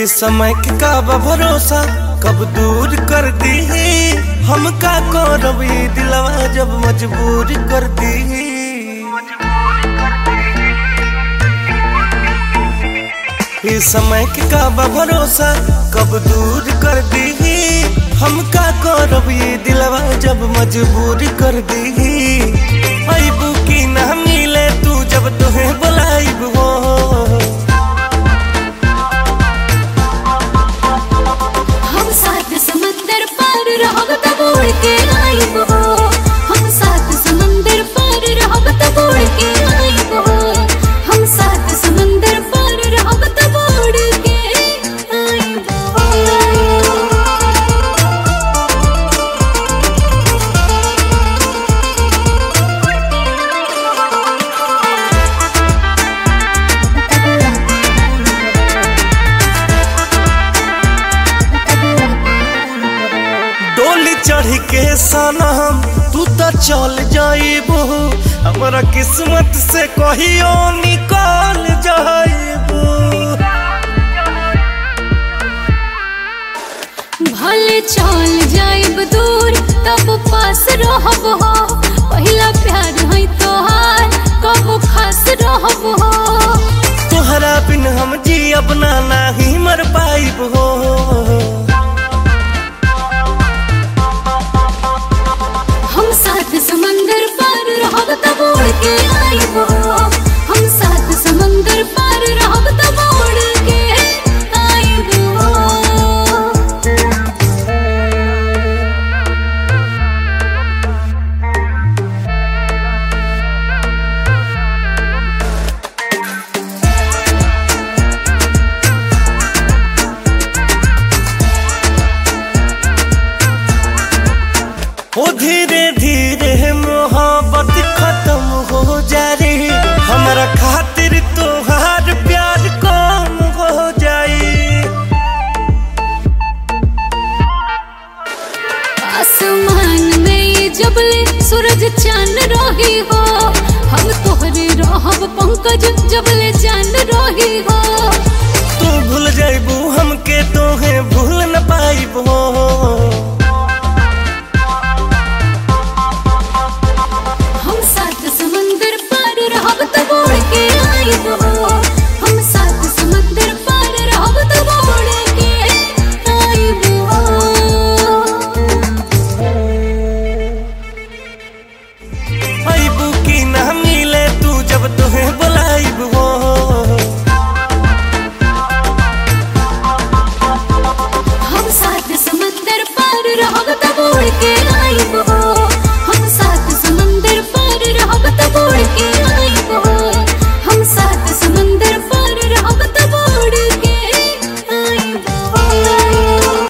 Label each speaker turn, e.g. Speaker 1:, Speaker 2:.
Speaker 1: ये समय के का भरोसा कब दूर कर दी हम का करब ये दिलवा जब मजबूर कर दी। ये समय के का भरोसा कब दूर कर दी हम का करब ये दिलवा जब मजबूर कर दी। अबू की ना मिले तू जब तुहे बुलाइब हो
Speaker 2: हम साथ समंदर पार रहब तब उड़ के आइब हो। हम साथ समंदर पार रहब तब उड़ के आइब हो। हम साथ समंदर पार रहब तब उड़ के आइब हो।
Speaker 1: डोली चढ़ के सनम तू तो चल जाइबू हमारा किस्मत से कहियो निकल जाइबू।
Speaker 2: भले चल जाइब दूर तब पास रहब हो। पहिला प्यार है तोहार कब खास रहब हो।
Speaker 1: तोहरा बिन हम जी अपना नहीं मर पाइब हो।
Speaker 2: हम साथ समंदर पार रहब तब उड़ के आइब हो। हम साथ समंदर पार रहब तब उड़ के आइब हो।
Speaker 1: ओ धीरे धीरे मोहब्बत खत्म हो जा रही हमारा खातिर तोहार प्यार कम हो जाई।
Speaker 2: आसमान में जबले सूरज चांद रही हो। हम तोहरे रहब पंकज जबले जान रही हो।
Speaker 1: तू भूल जाइबू हमके तोहे भूल